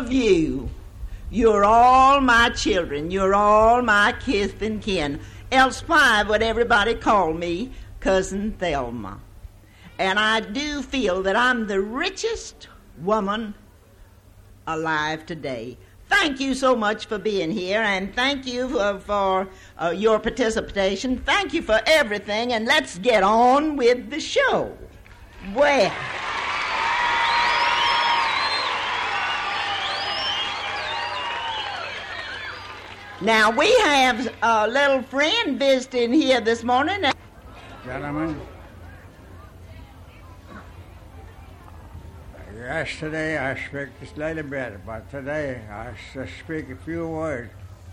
of you. You're all my children. You're all my kith and kin. Else why would everybody call me Cousin Thelma? And I do feel that I'm the richest woman alive today. Thank you so much for being here, and thank you for your participation. Thank you for everything, and let's get on with the show. Well, now we have a little friend visiting here this morning. Gentlemen, yesterday I spoke just a little bit, but today I just speak a few words.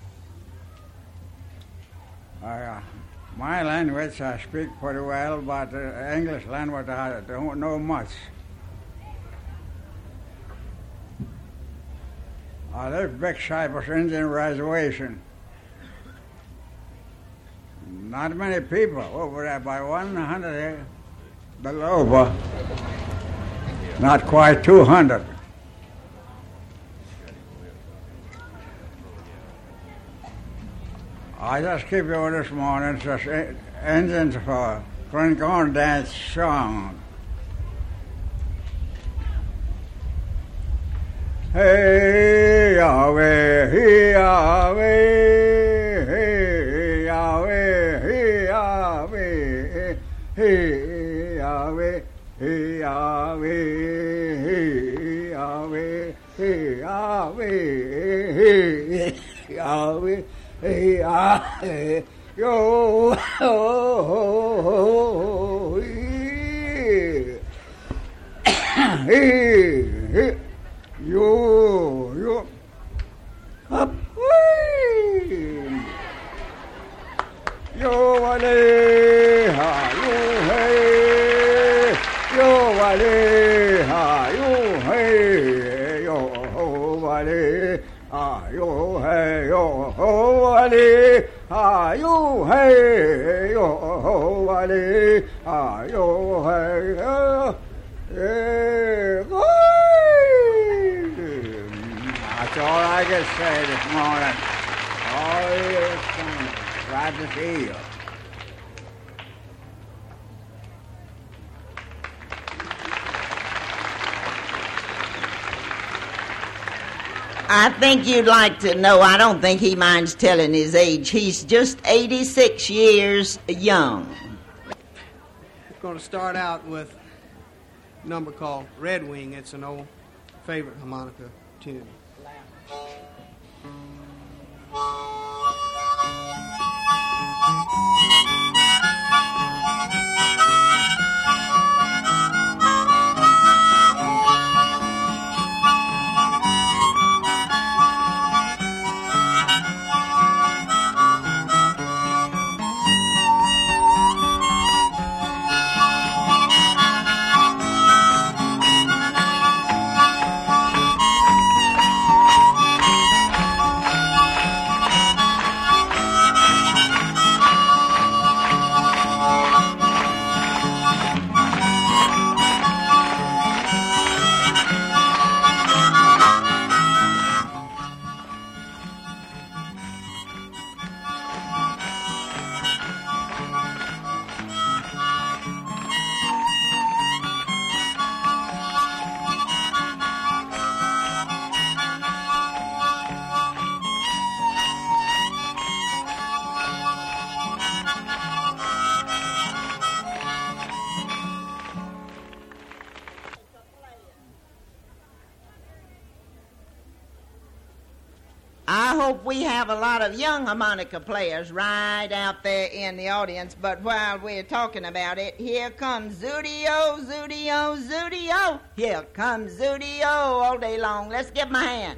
My language I speak pretty well, but English language I don't know much. I live Big Cypress Indian Reservation. Not many people over there, by 100 below, but not quite 200. I just keep you this morning, just Indians for Frank on dance song. Hey Yahweh, hey Yahweh, hey Yahweh, hey Yahweh, hey Yahweh, hey Yahweh, hey Yahweh, hey Yahweh, hey Yahweh, hey Yahweh, yo, hey. Yo, up, yo, wale, ha, yo, hey, yo, wale, ha, yo, hey, yo, wale, ha, yo, hey, yo, wale, ha, yo, hey, yo, wale, ha, yo, hey, That's all I can say this morning. Oh, glad to see you. I think you'd like to know, I don't think he minds telling his age. He's just 86 years young. I'm going to start out with a number called Red Wing. It's an old favorite harmonica tune. I hope we have a lot of young harmonica players right out there in the audience, but while we're talking about it, here comes Zudio, Zudio, Zudio. Here comes Zudio all day long. Let's give him a hand.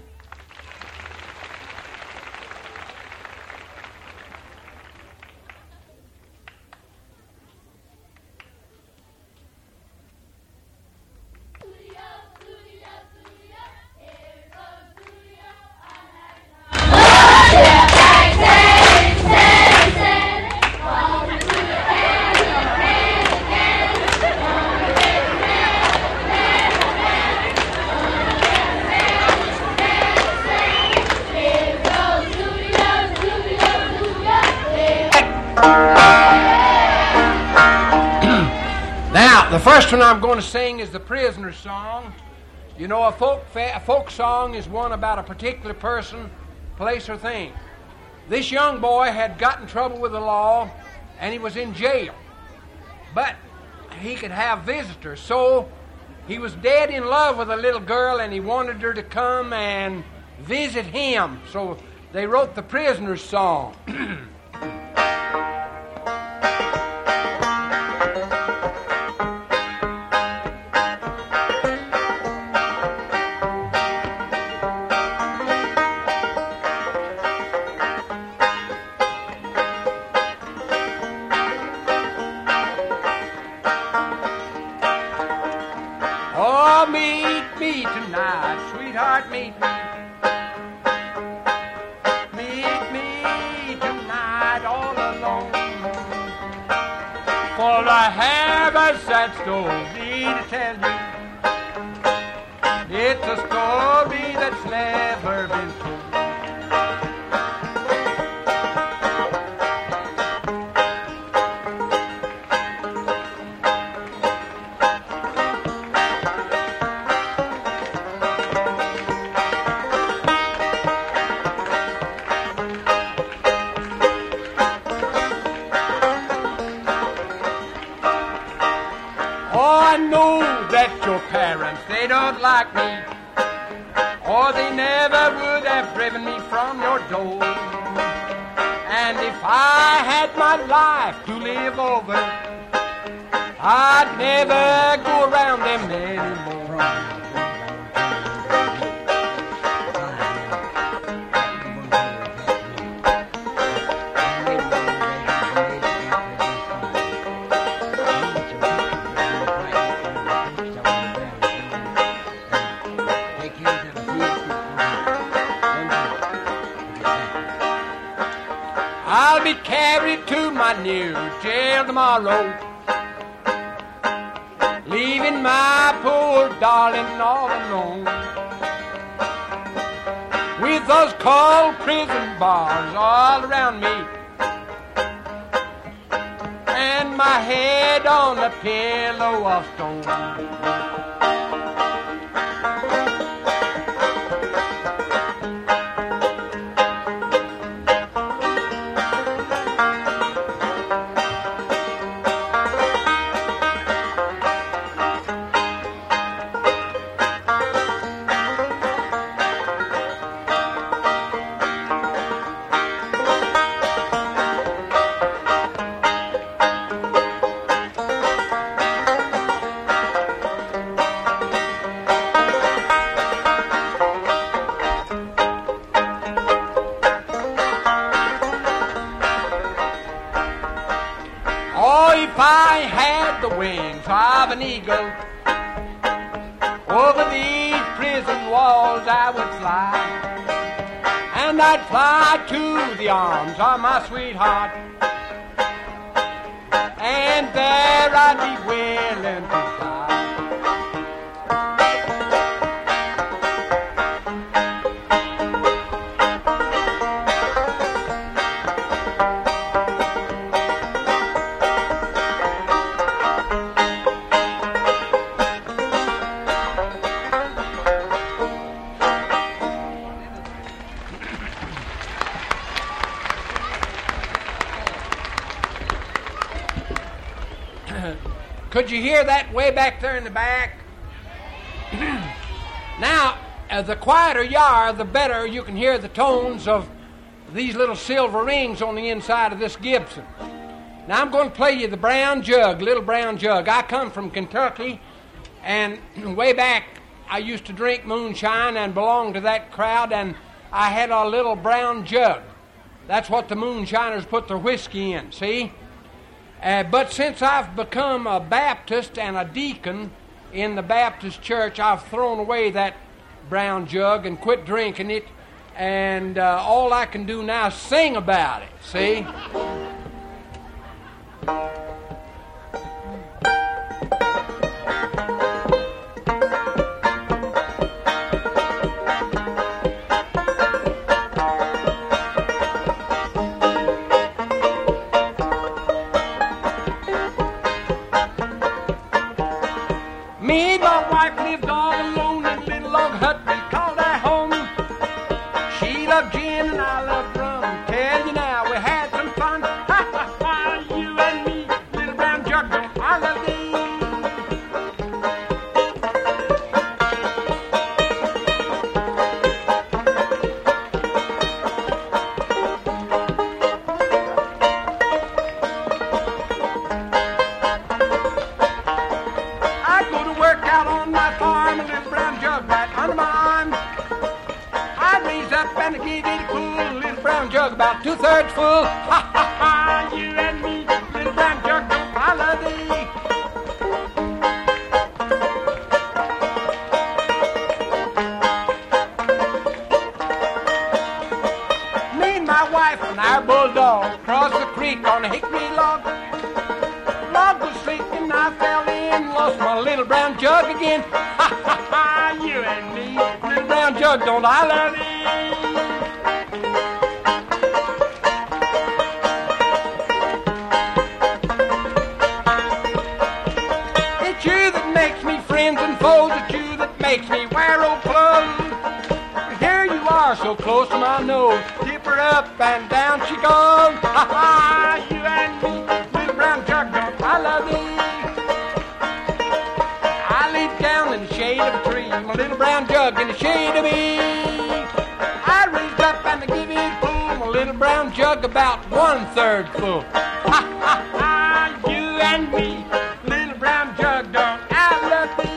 The first one I'm going to sing is the Prisoner's Song. You know, a folk song is one about a particular person, place, or thing. This young boy had got in trouble with the law, and he was in jail. But he could have visitors, so he was dead in love with a little girl, and he wanted her to come and visit him. So they wrote the Prisoner's Song. Oh, meet me tonight, sweetheart, meet me. Meet me tonight all alone. For I have a sad story to tell you. It's a story that's never been told. I know that your parents, they don't like me, or they never would have driven me from your door. And if I had my life to live over, I'd never go around them anymore. I'll be carried to my new jail tomorrow, leaving my poor darling all alone, with those cold prison bars all around me, and my head on a pillow of stone. Oh, if I had the wings of an eagle, over these prison walls I would fly, and I'd fly to the arms of my sweetheart, and there I'd be willing to die. Could you hear that way back there in the back? Now, the quieter you are, the better you can hear the tones of these little silver rings on the inside of this Gibson. Now, I'm going to play you the brown jug, little brown jug. I come from Kentucky, and way back I used to drink moonshine and belong to that crowd, and I had a little brown jug. That's what the moonshiners put their whiskey in, see? But since I've become a Baptist and a deacon in the Baptist church, I've thrown away that brown jug and quit drinking it, and all I can do now is sing about it, see? Jack lived all alone in a little log hut we called our home. She loved gin and I loved rum. Tell you now, we had some fun. Ha ha ha, you and me, little brown jug, don't I love thee? I go to work out on my farm, a little brown jug right under my arm. I raise up and I give it a pull, a little brown jug about 2/3 full. Ha ha ha, you and me, little brown jug, don't I love thee? Me and my wife and our bulldog crossed the creek on a hickory log. Log was sleeping, I fell in, lost my little brown jug again. Ha ha ha, you and me, little brown jug, don't I love thee? It's you that makes me friends and foes, it's you that makes me wear old clothes. Here you are, so close to my nose, tip her up and down she goes. Ha ha, you and me, little brown jug, don't I love thee? I lay down in the shade of a tree, my little brown jug in the shade of me. I raised up and I give it a pull, my little brown jug about 1/3 full. Ha ha ha, you and me, little brown jug, don't I love thee?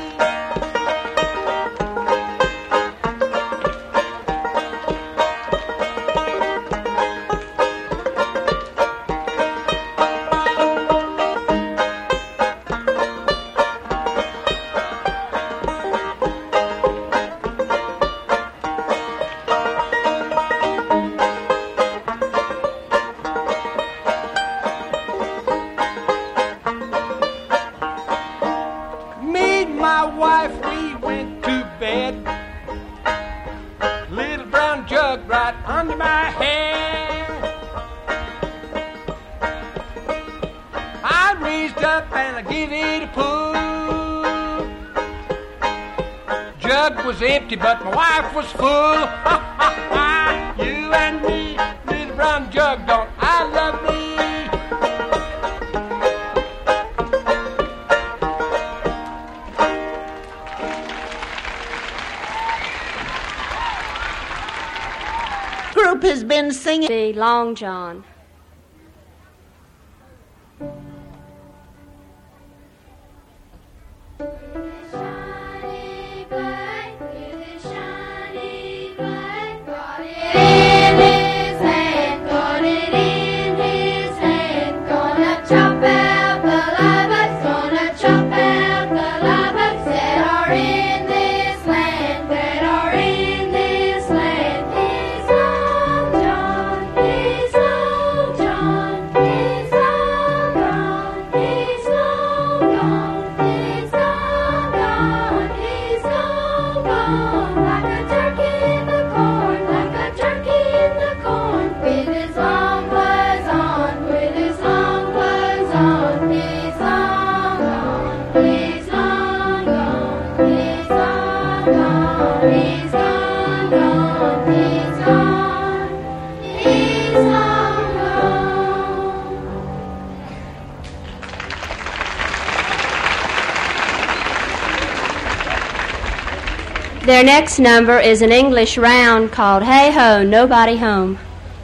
Me and my wife, we went to bed. Little brown jug right under my head. I raised up and I give it a pull. Jug was empty, but my wife was full. Ha ha ha, you and me, little brown jug, don't I love thee? Group has been singing. The Long John. Their next number is an English round called Hey Ho, Nobody Home.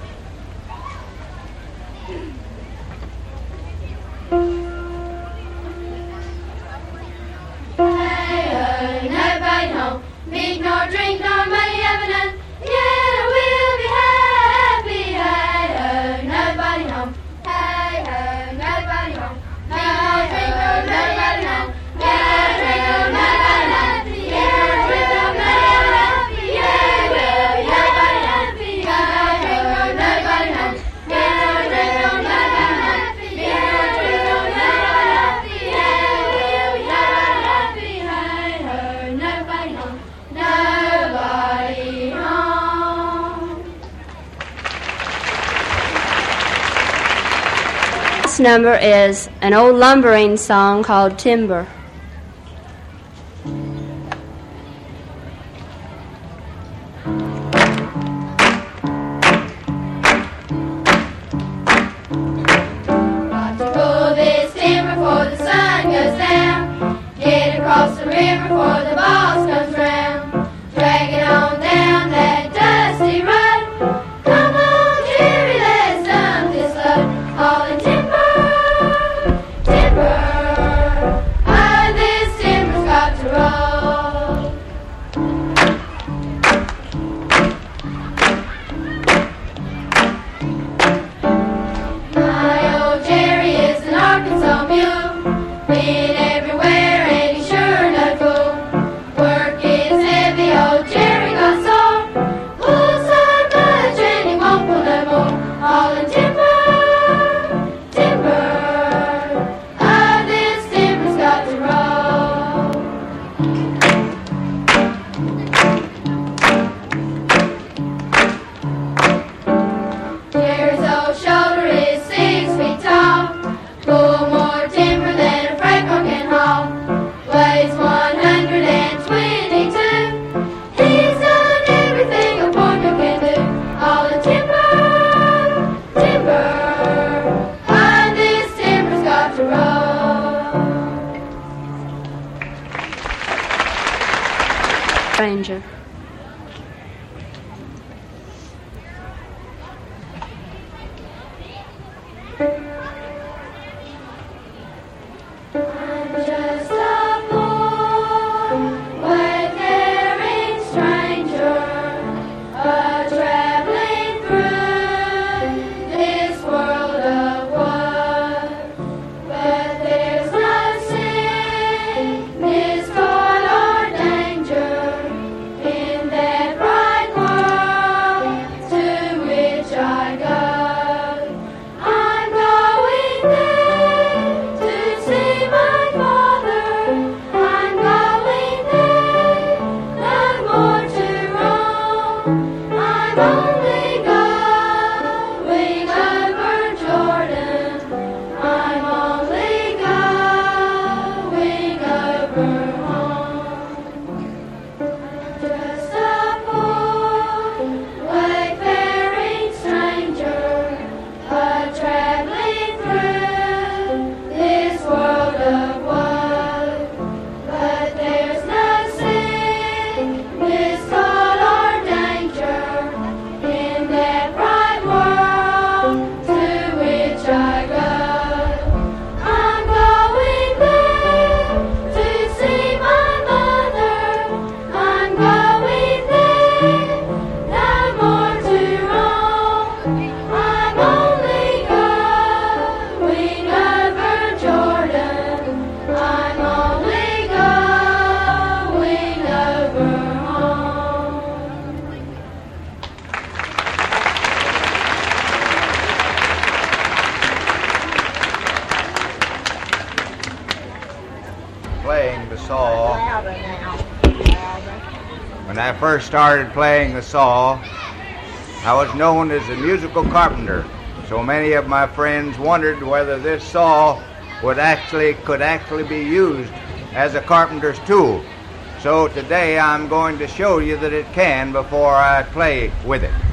This number is an old lumbering song called Timber. When I first started playing the saw, I was known as a musical carpenter. So many of my friends wondered whether this saw could actually be used as a carpenter's tool. So today I'm going to show you that it can before I play with it.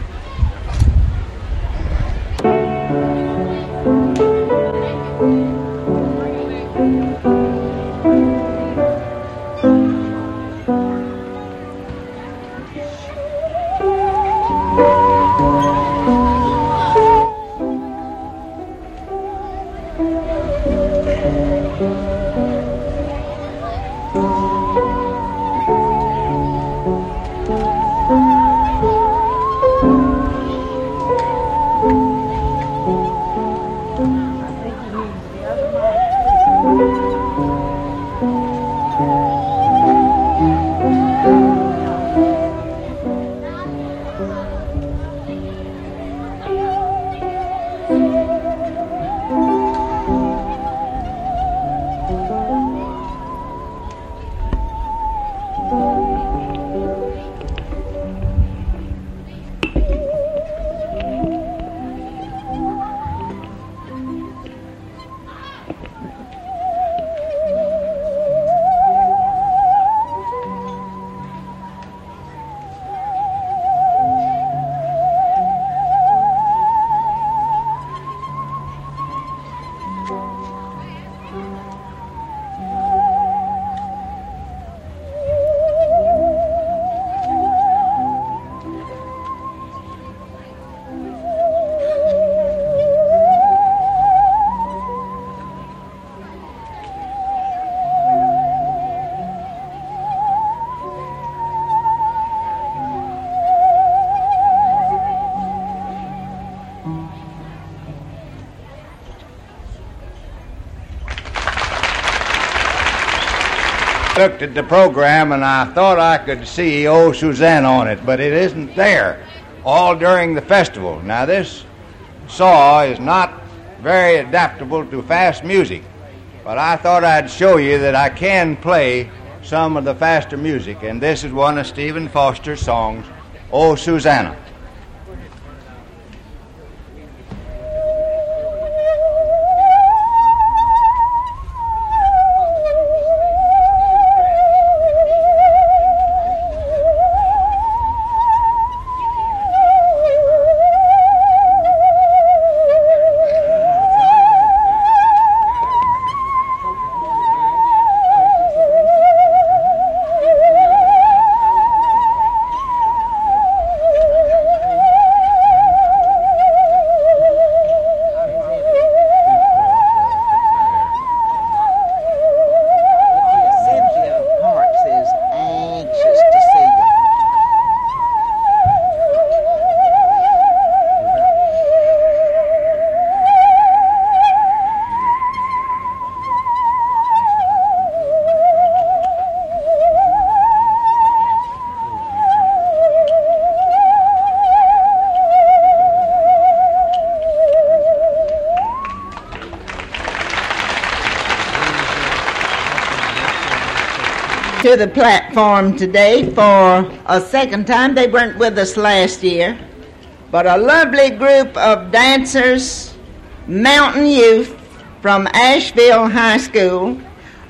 I looked at the program and I thought I could see "Oh Susanna" on it, but it isn't there all during the festival. Now this saw is not very adaptable to fast music, but I thought I'd show you that I can play some of the faster music, and this is one of Stephen Foster's songs, "Oh Susanna." To the platform today for a second time. They weren't with us last year, but a lovely group of dancers, Mountain Youth from Asheville High School.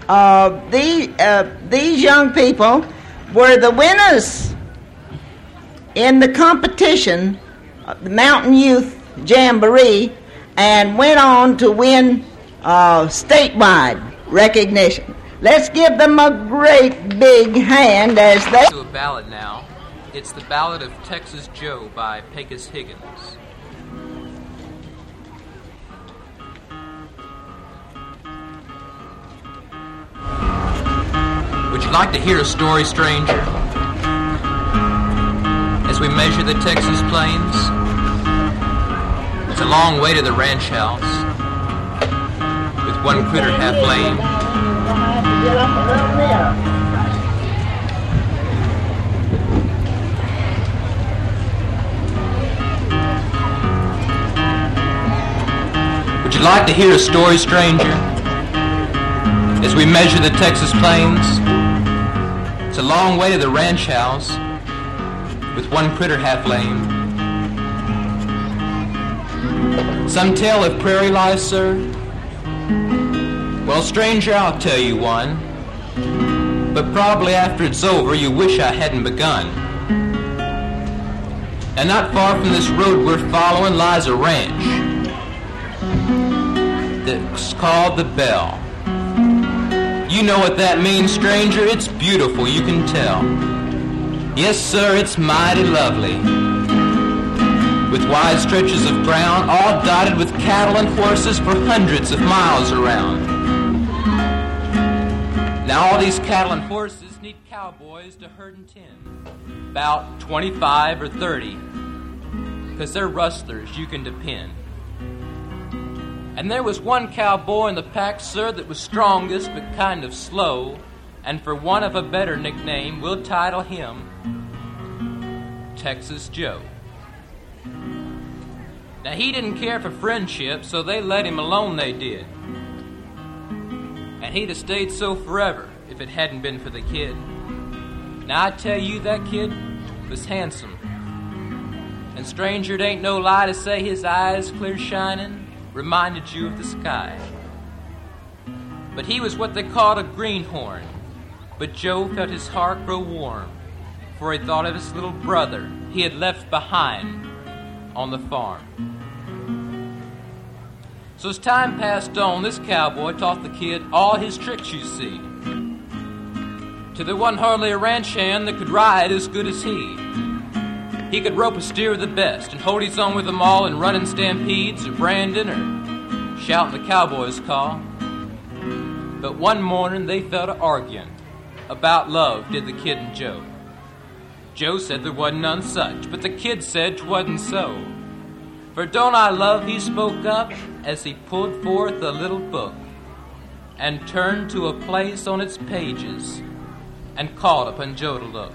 These young people were the winners in the competition, the Mountain Youth Jamboree, and went on to win statewide recognition. Let's give them a great big hand as they... To a ballad now. It's the Ballad of Texas Joe by Pecos Higgins. Would you like to hear a story, stranger? As we measure the Texas plains, it's a long way to the ranch house, with one critter half lame. Would you like to hear a story, stranger? As we measure the Texas plains, it's a long way to the ranch house, with one critter half lame. Some tale of prairie life, sir? Well, stranger, I'll tell you one. But probably after it's over, you wish I hadn't begun. And not far from this road we're following lies a ranch that's called the Bell. You know what that means, stranger? It's beautiful, you can tell. Yes, sir, it's mighty lovely, with wide stretches of ground, all dotted with cattle and horses for hundreds of miles around. Now all these cattle and horses need cowboys to herd and tend, about 25 or 30, because they're rustlers you can depend. And there was one cowboy in the pack, sir, that was strongest but kind of slow, and for want of a better nickname, we'll title him Texas Joe. Now he didn't care for friendship, so they let him alone, they did. And he'd have stayed so forever if it hadn't been for the kid. Now I tell you, that kid was handsome. And stranger, it ain't no lie to say his eyes clear shining reminded you of the sky. But he was what they called a greenhorn. But Joe felt his heart grow warm, for he thought of his little brother he had left behind on the farm. So as time passed on, this cowboy taught the kid all his tricks, you see. Till there wasn't hardly a ranch hand that could ride as good as he. He could rope a steer the best and hold his own with them all in running stampedes or branding or shouting the cowboy's call. But one morning they fell to arguing about love, did the kid and Joe. Joe said there wasn't none such, but the kid said 'twasn't so. For don't I love, he spoke up as he pulled forth a little book and turned to a place on its pages and called upon Joe to look.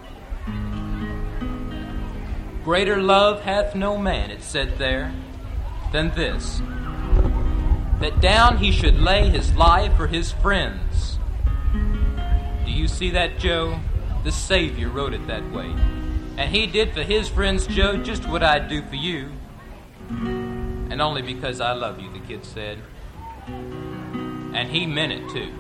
Greater love hath no man, it said there, than this, that down he should lay his life for his friends. Do you see that, Joe? The Savior wrote it that way. And he did for his friends, Joe, just what I'd do for you. And only because I love you, the kid said. And he meant it, too.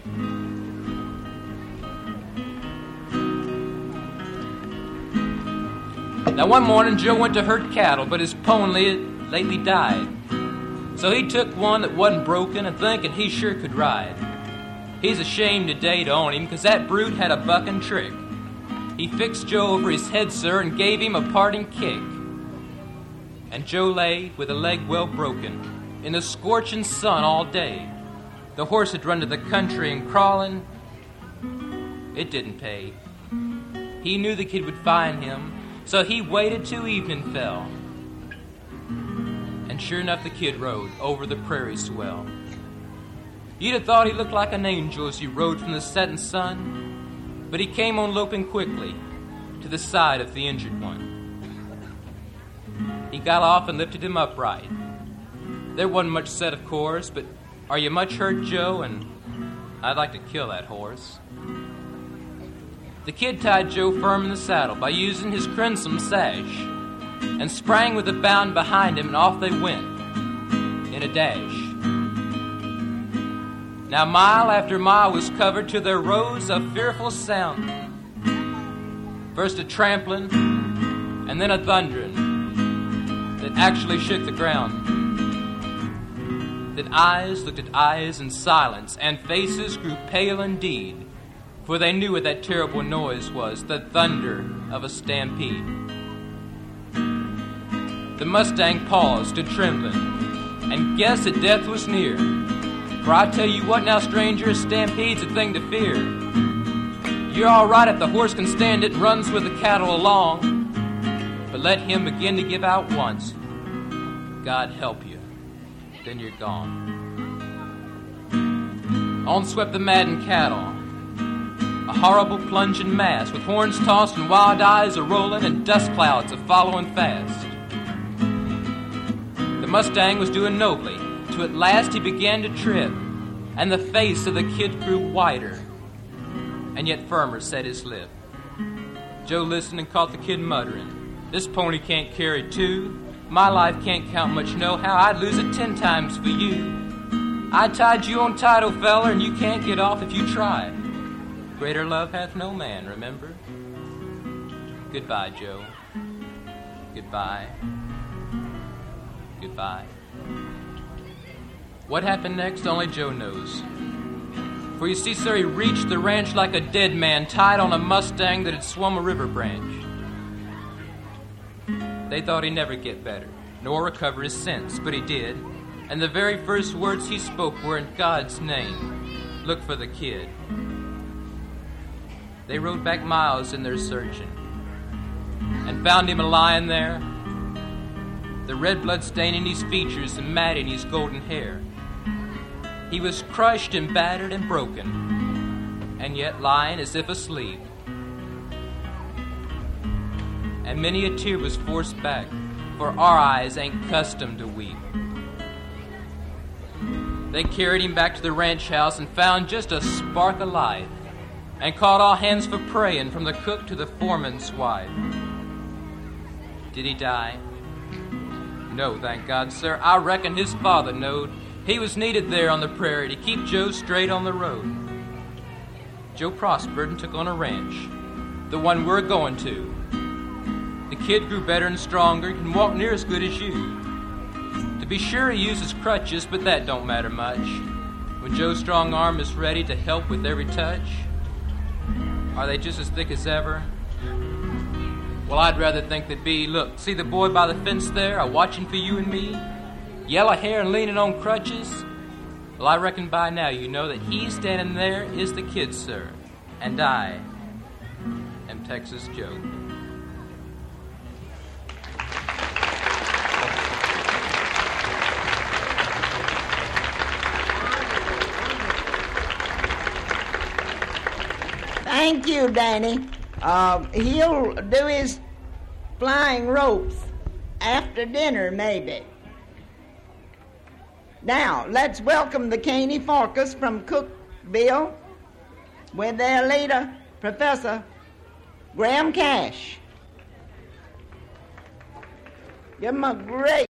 Now one morning Joe went to herd cattle, but his pony had lately died. So he took one that wasn't broken and thinking he sure could ride. He's ashamed today to own him, because that brute had a bucking trick. He fixed Joe over his head, sir, and gave him a parting kick. And Joe lay with a leg well broken in the scorching sun all day. The horse had run to the country and crawling. It didn't pay. He knew the kid would find him, so he waited till evening fell. And sure enough, the kid rode over the prairie swell. You'd have thought he looked like an angel as he rode from the setting sun, but he came on loping quickly to the side of the injured one. He got off and lifted him upright. There wasn't much said, of course, but are you much hurt, Joe? And I'd like to kill that horse. The kid tied Joe firm in the saddle by using his crimson sash and sprang with a bound behind him, and off they went in a dash. Now mile after mile was covered till there rose a fearful sound. First a trampling and then a thundering that actually shook the ground. That eyes looked at eyes in silence, and faces grew pale indeed, for they knew what that terrible noise was, the thunder of a stampede. The Mustang paused, stood trembling, and guessed that death was near. For I tell you what now, stranger, a stampede's a thing to fear. You're all right if the horse can stand it and runs with the cattle along, but let him begin to give out once, God help you, then you're gone. On swept the maddened cattle, a horrible plunging mass, with horns tossed and wild eyes a-rolling and dust clouds a-following fast. The Mustang was doing nobly, till at last he began to trip, and the face of the kid grew whiter, and yet firmer set his lip. Joe listened and caught the kid muttering, "This pony can't carry two. My life can't count much, no how. I'd lose it 10 times for you. I tied you on tight, old feller, and you can't get off if you try. Greater love hath no man, remember? Goodbye, Joe. Goodbye. Goodbye." What happened next, only Joe knows. For you see, sir, he reached the ranch like a dead man tied on a Mustang that had swum a river branch. They thought he'd never get better, nor recover his sense, but he did. And the very first words he spoke were, "In God's name, look for the kid." They rode back miles in their searching and found him a-lying there, the red blood staining his features and matting his golden hair. He was crushed and battered and broken, and yet lying as if asleep. And many a tear was forced back, for our eyes ain't accustomed to weep. They carried him back to the ranch house and found just a spark of light, and called all hands for praying, from the cook to the foreman's wife. Did he die? No, thank God, sir. I reckon his father knowed. He was needed there on the prairie to keep Joe straight on the road. Joe prospered and took on a ranch, the one we're going to. The kid grew better and stronger, can walk near as good as you. To be sure, he uses crutches, but that don't matter much. When Joe's strong arm is ready to help with every touch, are they just as thick as ever? Well, I'd rather think they'd be. Look, see the boy by the fence there, a-watching for you and me? Yellow hair and leaning on crutches? Well, I reckon by now you know that he standing there is the kid, sir. And I am Texas Joe. Thank you, Danny. He'll do his flying ropes after dinner, maybe. Now, let's welcome the Caney Forkers from Cookville with their leader, Professor Graham Cash. Give them a great